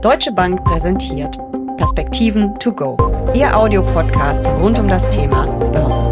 Deutsche Bank präsentiert Perspektiven to go, Ihr Audiopodcast rund um das Thema Börse.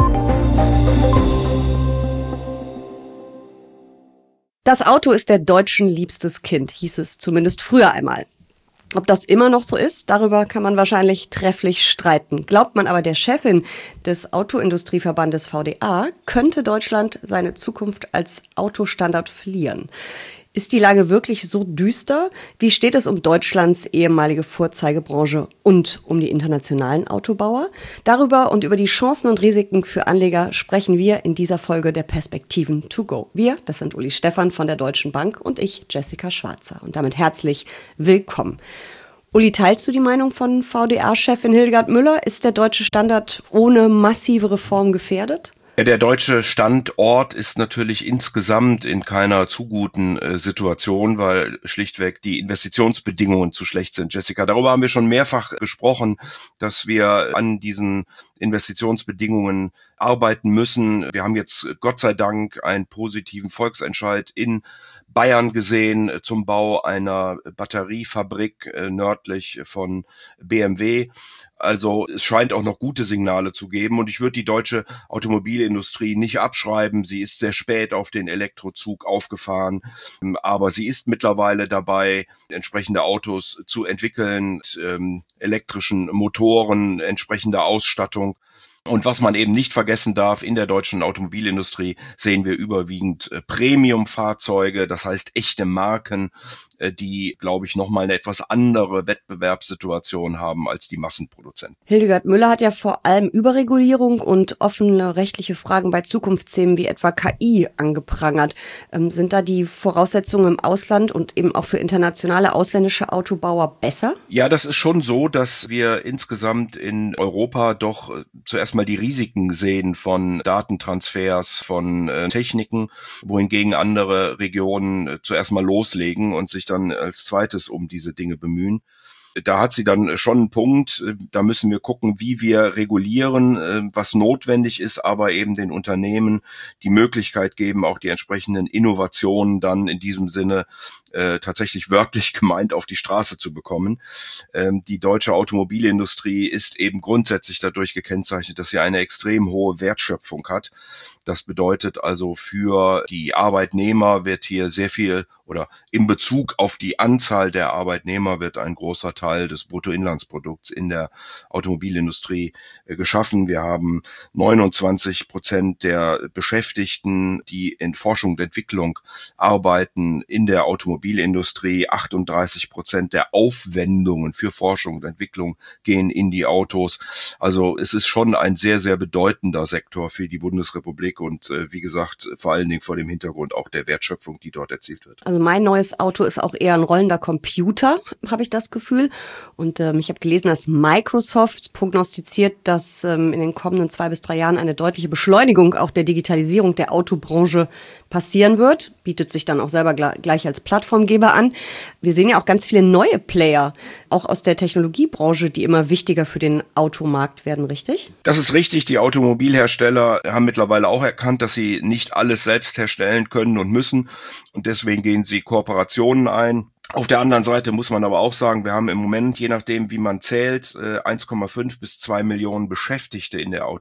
Das Auto ist der Deutschen liebstes Kind, hieß es zumindest früher einmal. Ob das immer noch so ist, darüber kann man wahrscheinlich trefflich streiten. Glaubt man aber der Chefin des Autoindustrieverbandes VDA, könnte Deutschland seine Zukunft als Autostandard verlieren. Ist die Lage wirklich so düster? Wie steht es um Deutschlands ehemalige Vorzeigebranche und um die internationalen Autobauer? Darüber und über die Chancen und Risiken für Anleger sprechen wir in dieser Folge der Perspektiven to go. Wir, das sind Uli Stephan von der Deutschen Bank und ich, Jessica Schwarzer. Und damit herzlich willkommen. Uli, teilst du die Meinung von VDA-Chefin Hildegard Müller? Ist der deutsche Standard ohne massive Reform gefährdet? Der deutsche Standort ist natürlich insgesamt in keiner zu guten Situation, weil schlichtweg die Investitionsbedingungen zu schlecht sind. Jessica, darüber haben wir schon mehrfach gesprochen, dass wir an diesen Investitionsbedingungen arbeiten müssen. Wir haben jetzt Gott sei Dank einen positiven Volksentscheid in Bayern gesehen zum Bau einer Batteriefabrik nördlich von BMW. Also es scheint auch noch gute Signale zu geben und ich würde die deutsche Automobilindustrie nicht abschreiben. Sie ist sehr spät auf den Elektrozug aufgefahren, aber sie ist mittlerweile dabei, entsprechende Autos zu entwickeln, elektrischen Motoren, entsprechende Ausstattung. Und was man eben nicht vergessen darf, in der deutschen Automobilindustrie sehen wir überwiegend Premium-Fahrzeuge, das heißt echte Marken, die, glaube ich, nochmal eine etwas andere Wettbewerbssituation haben als die Massenproduzenten. Hildegard Müller hat ja vor allem Überregulierung und offene rechtliche Fragen bei Zukunftsthemen wie etwa KI angeprangert. Sind da die Voraussetzungen im Ausland und eben auch für internationale ausländische Autobauer besser? Ja, das ist schon so, dass wir insgesamt in Europa doch zuerst mal die Risiken sehen von Datentransfers, von Techniken, wohingegen andere Regionen zuerst mal loslegen und sich dann als zweites um diese Dinge bemühen. Da hat sie dann schon einen Punkt, da müssen wir gucken, wie wir regulieren, was notwendig ist, aber eben den Unternehmen die Möglichkeit geben, auch die entsprechenden Innovationen dann in diesem Sinne tatsächlich wörtlich gemeint auf die Straße zu bekommen. Die deutsche Automobilindustrie ist eben grundsätzlich dadurch gekennzeichnet, dass sie eine extrem hohe Wertschöpfung hat. Das bedeutet also, für die Arbeitnehmer wird hier sehr viel oder in Bezug auf die Anzahl der Arbeitnehmer wird ein großer Teil des Bruttoinlandsprodukts in der Automobilindustrie geschaffen. Wir haben 29% der Beschäftigten, die in Forschung und Entwicklung arbeiten in der Automobilindustrie. 38% der Aufwendungen für Forschung und Entwicklung gehen in die Autos. Also es ist schon ein sehr, sehr bedeutender Sektor für die Bundesrepublik und wie gesagt, vor allen Dingen vor dem Hintergrund auch der Wertschöpfung, die dort erzielt wird. Also mein neues Auto ist auch eher ein rollender Computer, habe ich das Gefühl. Und ich habe gelesen, dass Microsoft prognostiziert, dass in den kommenden 2 bis 3 Jahren eine deutliche Beschleunigung auch der Digitalisierung der Autobranche passieren wird. Bietet sich dann auch selber gleich als Plattformgeber an. Wir sehen ja auch ganz viele neue Player, auch aus der Technologiebranche, die immer wichtiger für den Automarkt werden, richtig? Das ist richtig. Die Automobilhersteller haben mittlerweile auch erkannt, dass sie nicht alles selbst herstellen können und müssen. Und deswegen gehen sie Kooperationen ein. Auf der anderen Seite muss man aber auch sagen, wir haben im Moment, je nachdem wie man zählt, 1,5 bis 2 Millionen Beschäftigte in der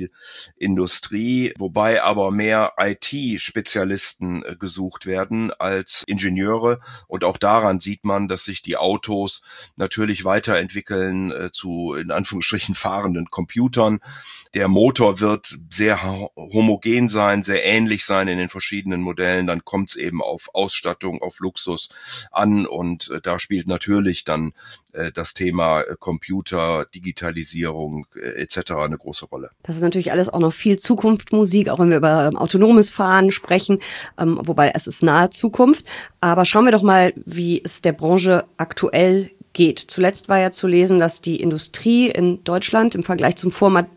Automobilindustrie, wobei aber mehr IT-Spezialisten gesucht werden als Ingenieure. Und auch daran sieht man, dass sich die Autos natürlich weiterentwickeln zu, in Anführungsstrichen, fahrenden Computern. Der Motor wird sehr homogen sein, sehr ähnlich sein in den verschiedenen Modellen. Dann kommt es eben auf Ausstattung, auf Luxus an. Und da spielt natürlich dann das Thema Computer, Digitalisierung etc. eine große Rolle. Das ist natürlich alles auch noch viel Zukunftsmusik, auch wenn wir über autonomes Fahren sprechen, wobei es ist nahe Zukunft. Aber schauen wir doch mal, wie es der Branche aktuell geht. Zuletzt war ja zu lesen, dass die Industrie in Deutschland im Vergleich zum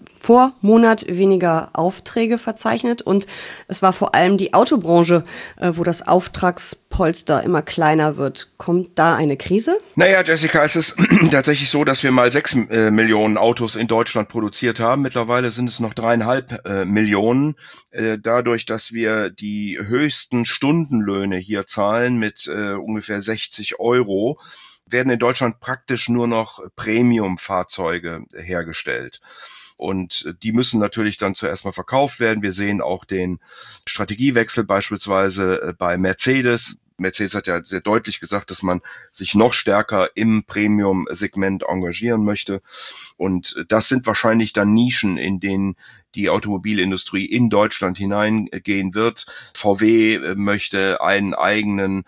Vormonat weniger Aufträge verzeichnet und es war vor allem die Autobranche, wo das Auftragspolster immer kleiner wird. Kommt da eine Krise? Naja, Jessica, es ist tatsächlich so, dass wir mal 6 Millionen Autos in Deutschland produziert haben. Mittlerweile sind es noch 3,5 Millionen. Dadurch, dass wir die höchsten Stundenlöhne hier zahlen mit ungefähr 60 Euro, werden in Deutschland praktisch nur noch Premium-Fahrzeuge hergestellt. Und die müssen natürlich dann zuerst mal verkauft werden. Wir sehen auch den Strategiewechsel beispielsweise bei Mercedes. Mercedes hat ja sehr deutlich gesagt, dass man sich noch stärker im Premium-Segment engagieren möchte. Und das sind wahrscheinlich dann Nischen, in denen die Automobilindustrie in Deutschland hineingehen wird. VW möchte eine eigene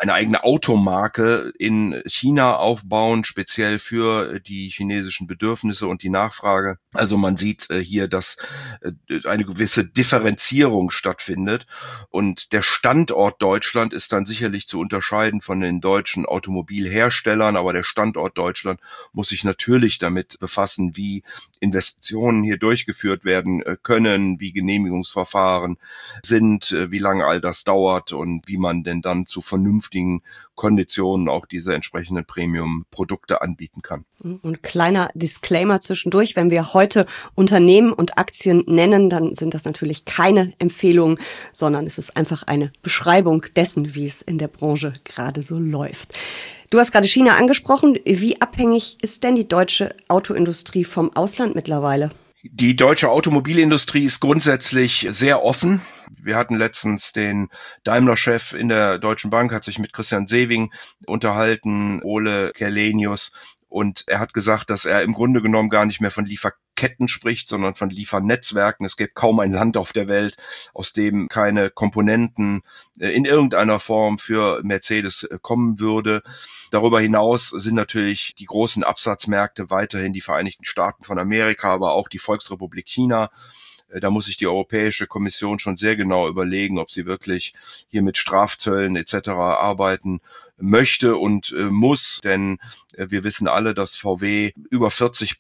Automarke in China aufbauen, speziell für die chinesischen Bedürfnisse und die Nachfrage. Also man sieht hier, dass eine gewisse Differenzierung stattfindet. Und der Standort Deutschland ist dann sicherlich zu unterscheiden von den deutschen Automobilherstellern, aber der Standort Deutschland muss sich natürlich damit befassen, wie Investitionen hier durchgeführt werden können, wie Genehmigungsverfahren sind, wie lange all das dauert und wie man denn dann zu vernünftigen Konditionen auch diese entsprechenden Premium-Produkte anbieten kann. Und kleiner Disclaimer zwischendurch, wenn wir heute Unternehmen und Aktien nennen, dann sind das natürlich keine Empfehlungen, sondern es ist einfach eine Beschreibung dessen, wie es in der Branche gerade so läuft. Du hast gerade China angesprochen. Wie abhängig ist denn die deutsche Autoindustrie vom Ausland mittlerweile? Die deutsche Automobilindustrie ist grundsätzlich sehr offen. Wir hatten letztens den Daimler-Chef in der Deutschen Bank, hat sich mit Christian Sewing unterhalten, Ole Källenius. Und er hat gesagt, dass er im Grunde genommen gar nicht mehr von Lieferketten spricht, sondern von Liefernetzwerken. Es gibt kaum ein Land auf der Welt, aus dem keine Komponenten in irgendeiner Form für Mercedes kommen würde. Darüber hinaus sind natürlich die großen Absatzmärkte weiterhin die Vereinigten Staaten von Amerika, aber auch die Volksrepublik China. Da muss sich die Europäische Kommission schon sehr genau überlegen, ob sie wirklich hier mit Strafzöllen etc. arbeiten möchte und muss, denn wir wissen alle, dass VW über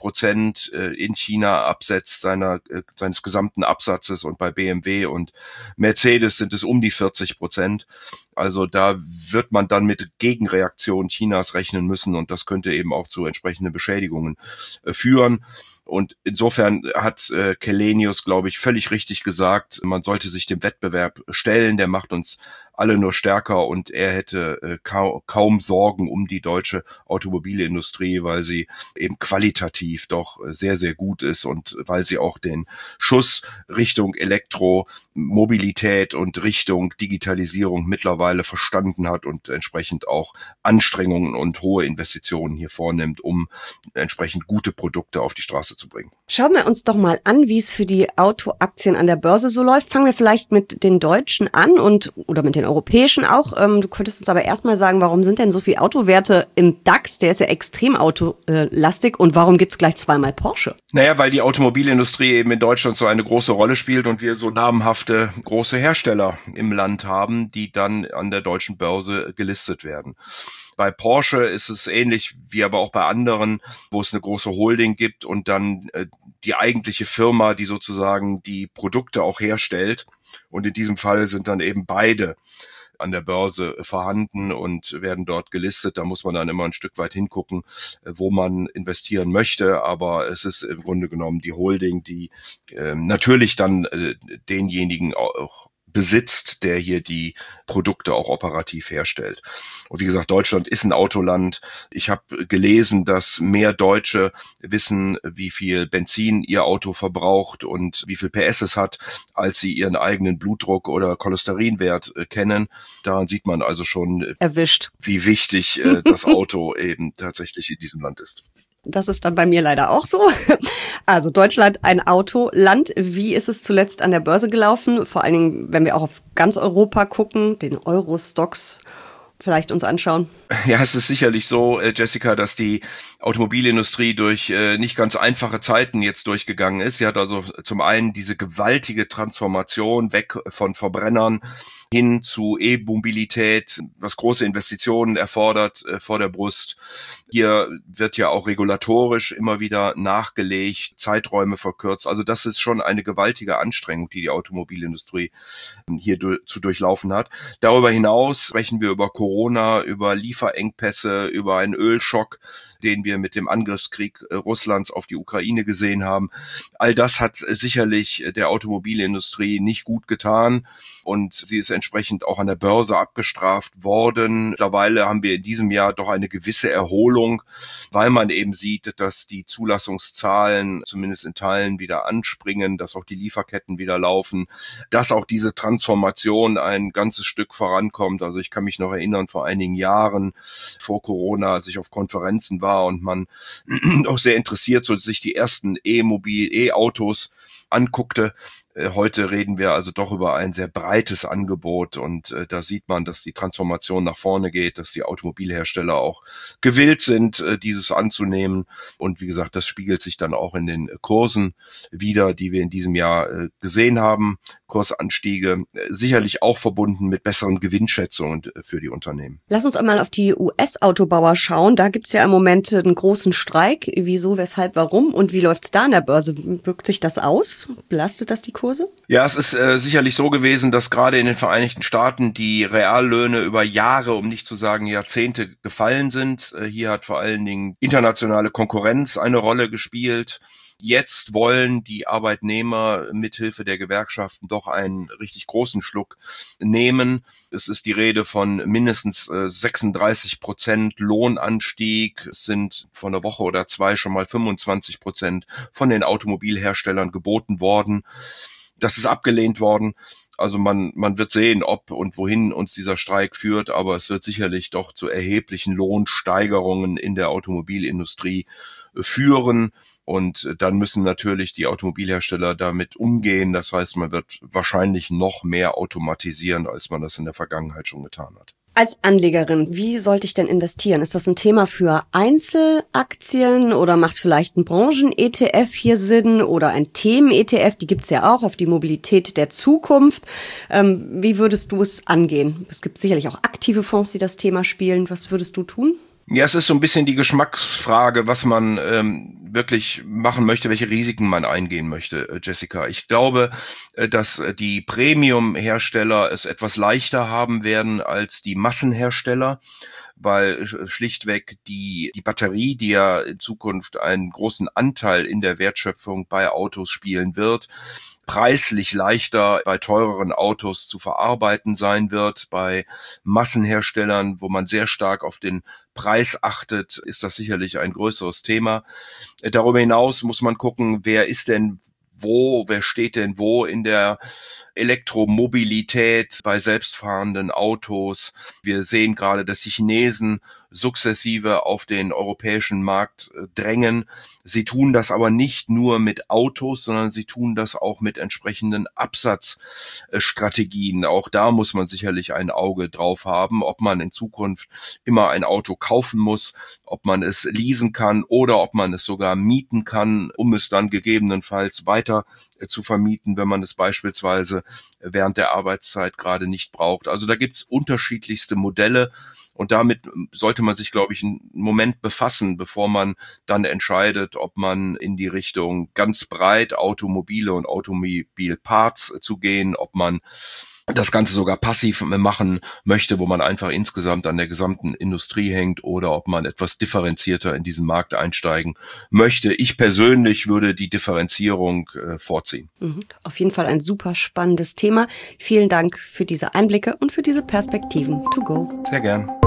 40% in China absetzt seines gesamten Absatzes und bei BMW und Mercedes sind es um die 40%. Also da wird man dann mit Gegenreaktionen Chinas rechnen müssen und das könnte eben auch zu entsprechenden Beschädigungen führen. Und insofern hat Källenius, glaube ich, völlig richtig gesagt, man sollte sich dem Wettbewerb stellen, der macht uns alle nur stärker und er hätte kaum Sorgen um die deutsche Automobilindustrie, weil sie eben qualitativ doch sehr, sehr gut ist und weil sie auch den Schuss Richtung Elektromobilität und Richtung Digitalisierung mittlerweile verstanden hat und entsprechend auch Anstrengungen und hohe Investitionen hier vornimmt, um entsprechend gute Produkte auf die Straße zu bringen. Schauen wir uns doch mal an, wie es für die Autoaktien an der Börse so läuft. Fangen wir vielleicht mit den deutschen an oder mit den europäischen auch. Du könntest uns aber erstmal sagen, warum sind denn so viele Autowerte im DAX? Der ist ja extrem autolastig. Und warum gibt's gleich zweimal Porsche? Naja, weil die Automobilindustrie eben in Deutschland so eine große Rolle spielt und wir so namhafte große Hersteller im Land haben, die dann an der deutschen Börse gelistet werden. Bei Porsche ist es ähnlich wie aber auch bei anderen, wo es eine große Holding gibt und dann die eigentliche Firma, die sozusagen die Produkte auch herstellt. Und in diesem Fall sind dann eben beide an der Börse vorhanden und werden dort gelistet. Da muss man dann immer ein Stück weit hingucken, wo man investieren möchte. Aber es ist im Grunde genommen die Holding, die natürlich dann denjenigen auch besitzt, der hier die Produkte auch operativ herstellt. Und wie gesagt, Deutschland ist ein Autoland. Ich habe gelesen, dass mehr Deutsche wissen, wie viel Benzin ihr Auto verbraucht und wie viel PS es hat, als sie ihren eigenen Blutdruck oder Cholesterinwert kennen. Daran sieht man also schon, Erwischt, wie wichtig das Auto eben tatsächlich in diesem Land ist. Das ist dann bei mir leider auch so. Also Deutschland, ein Autoland. Wie ist es zuletzt an der Börse gelaufen? Vor allen Dingen, wenn wir auch auf ganz Europa gucken, den Euro-Stocks vielleicht uns anschauen. Ja, es ist sicherlich so, Jessica, dass die Automobilindustrie durch nicht ganz einfache Zeiten jetzt durchgegangen ist. Sie hat also zum einen diese gewaltige Transformation weg von Verbrennern hin zu E-Mobilität, was große Investitionen erfordert vor der Brust. Hier wird ja auch regulatorisch immer wieder nachgelegt, Zeiträume verkürzt. Also das ist schon eine gewaltige Anstrengung, die die Automobilindustrie hier zu durchlaufen hat. Darüber hinaus sprechen wir über Corona, über Lieferengpässe, über einen Ölschock, den wir mit dem Angriffskrieg Russlands auf die Ukraine gesehen haben. All das hat sicherlich der Automobilindustrie nicht gut getan und sie ist entsprechend auch an der Börse abgestraft worden. Mittlerweile haben wir in diesem Jahr doch eine gewisse Erholung, weil man eben sieht, dass die Zulassungszahlen zumindest in Teilen wieder anspringen, dass auch die Lieferketten wieder laufen, dass auch diese Transformation ein ganzes Stück vorankommt. Also ich kann mich noch erinnern, vor einigen Jahren vor Corona, als ich auf Konferenzen war und man auch sehr interessiert so sich die ersten E-Autos anguckte. Heute reden wir also doch über ein sehr breites Angebot und da sieht man, dass die Transformation nach vorne geht, dass die Automobilhersteller auch gewillt sind, dieses anzunehmen. Und wie gesagt, das spiegelt sich dann auch in den Kursen wider, die wir in diesem Jahr gesehen haben. Kursanstiege, sicherlich auch verbunden mit besseren Gewinnschätzungen für die Unternehmen. Lass uns einmal auf die US-Autobauer schauen. Da gibt's ja im Moment einen großen Streik. Wieso, weshalb, warum und wie läuft's da an der Börse? Wirkt sich das aus? Belastet das die Kurse? Ja, es ist sicherlich so gewesen, dass gerade in den Vereinigten Staaten die Reallöhne über Jahre, um nicht zu sagen Jahrzehnte, gefallen sind. Hier hat vor allen Dingen internationale Konkurrenz eine Rolle gespielt. Jetzt wollen die Arbeitnehmer mithilfe der Gewerkschaften doch einen richtig großen Schluck nehmen. Es ist die Rede von mindestens 36% Lohnanstieg. Es sind vor einer Woche oder zwei schon mal 25% von den Automobilherstellern geboten worden. Das ist abgelehnt worden. Also man wird sehen, ob und wohin uns dieser Streik führt, aber es wird sicherlich doch zu erheblichen Lohnsteigerungen in der Automobilindustrie führen. Und dann müssen natürlich die Automobilhersteller damit umgehen. Das heißt, man wird wahrscheinlich noch mehr automatisieren, als man das in der Vergangenheit schon getan hat. Als Anlegerin, wie sollte ich denn investieren? Ist das ein Thema für Einzelaktien oder macht vielleicht ein Branchen-ETF hier Sinn oder ein Themen-ETF? Die gibt's ja auch auf die Mobilität der Zukunft. Wie würdest du es angehen? Es gibt sicherlich auch aktive Fonds, die das Thema spielen. Was würdest du tun? Ja, es ist so ein bisschen die Geschmacksfrage, was man wirklich machen möchte, welche Risiken man eingehen möchte, Jessica. Ich glaube, dass die Premium-Hersteller es etwas leichter haben werden als die Massenhersteller, weil schlichtweg die Batterie, die ja in Zukunft einen großen Anteil in der Wertschöpfung bei Autos spielen wird, preislich leichter bei teureren Autos zu verarbeiten sein wird. Bei Massenherstellern, wo man sehr stark auf den Preis achtet, ist das sicherlich ein größeres Thema. Darüber hinaus muss man gucken, wer steht denn wo in der Elektromobilität bei selbstfahrenden Autos. Wir sehen gerade, dass die Chinesen sukzessive auf den europäischen Markt drängen. Sie tun das aber nicht nur mit Autos, sondern sie tun das auch mit entsprechenden Absatzstrategien. Auch da muss man sicherlich ein Auge drauf haben, ob man in Zukunft immer ein Auto kaufen muss, ob man es leasen kann oder ob man es sogar mieten kann, um es dann gegebenenfalls weiter zu vermieten, wenn man es beispielsweise während der Arbeitszeit gerade nicht braucht. Also da gibt's unterschiedlichste Modelle und damit sollte man sich, glaube ich, einen Moment befassen, bevor man dann entscheidet, ob man in die Richtung ganz breit Automobile und Automobilparts zu gehen, ob man das Ganze sogar passiv machen möchte, wo man einfach insgesamt an der gesamten Industrie hängt oder ob man etwas differenzierter in diesen Markt einsteigen möchte. Ich persönlich würde die Differenzierung vorziehen. Auf jeden Fall ein super spannendes Thema. Vielen Dank für diese Einblicke und für diese Perspektiven. To go. Sehr gern.